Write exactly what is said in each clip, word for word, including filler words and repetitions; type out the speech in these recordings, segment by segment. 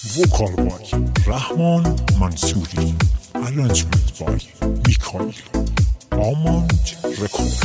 Vocal by Rahman Mansouri. Arrangement by Mikhail. Almond Records.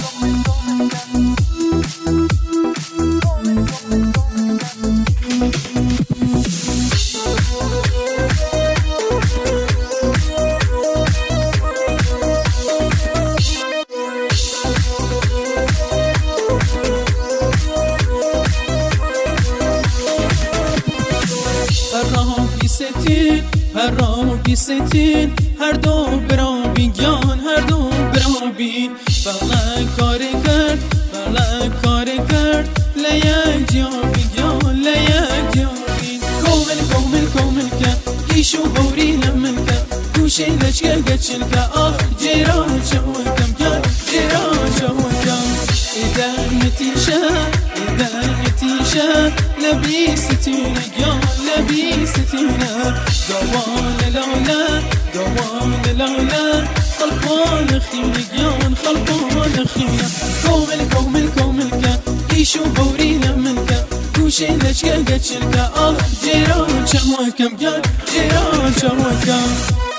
ستین هر را بی ستین هر دو برابین گیان هر دو برابین بغل کار کرد بغل کار کرد لیک جیابین گیان لیک جیابین کومل کومل کومل که ایشو بوری لمن که گوشه لشکه گچل که آخ جیران شوکم کرد جیران شوکم ایدن یتیشه ایدن یتیشه لبی ستین گیان لبی ستینه دوان لالا دوان لالا خلقان خيل جيان خلقان خيل كومل كومل كومل كا يشو بوري لمنكا كوشي لشكا قتشلكا آخ جيران شواكم جان جيران شواكم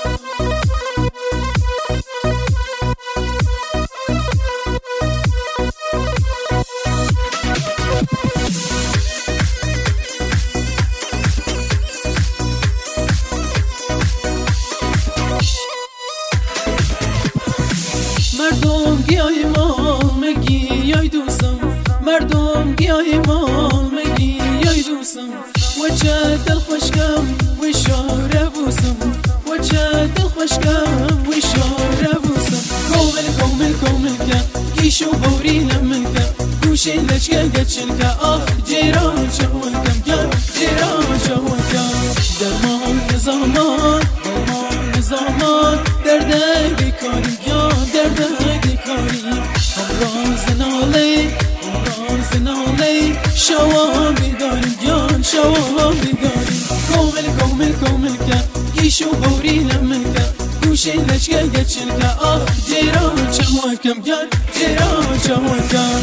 مردم گیای مال مگی یای دوستم مردم گیای مال مگی یای دوستم و چه دل خوشکم و شاره بوسم و چه دل خوشکم و شاره بوسم کومل کومل کومل که ایشو بوری لمن که گوشه لشکه گچل که آخ جیران شوکم گم جیران شوکم درمان نظامان درمان نظامان درده بیکاری گم درده بیکاری امراض ناله امراض ناله شوام بیداریم گم شوام بیداریم کومل کومل کومل که ایشو بوری لمن که گوشه لشکه گچل که آخ جیران شوکم گم جیران شوکم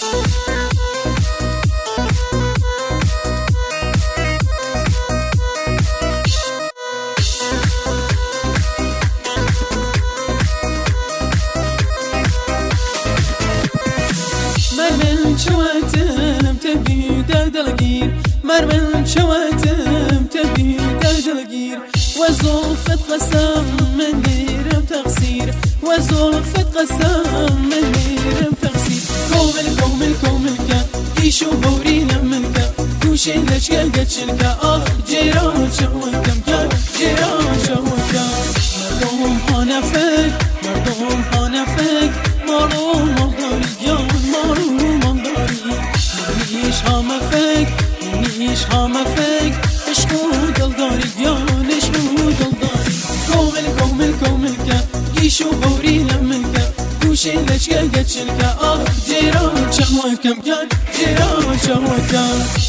مرمن شواتم تبي دلقير مرمن شواتم تبي دلقير وزلفة قسم من ديرم تقصير وزلفة قسم من ديرم تقصير كومل كومل كومل كا يشو بوري لمن كا كوشي لشكا قتشل كا آخ جيران شوكم كا جيران شوكم مردم حنفك مردم حنفك مردم مقداري جان مردم نیش هم فک نیش هم فک عشقو دلداری گیان عشقو دلداری کومل کومل کومل که ایشو بوری لمن که گوشه لشکه گچل که آخ جیران شوکم گان جیران شوکم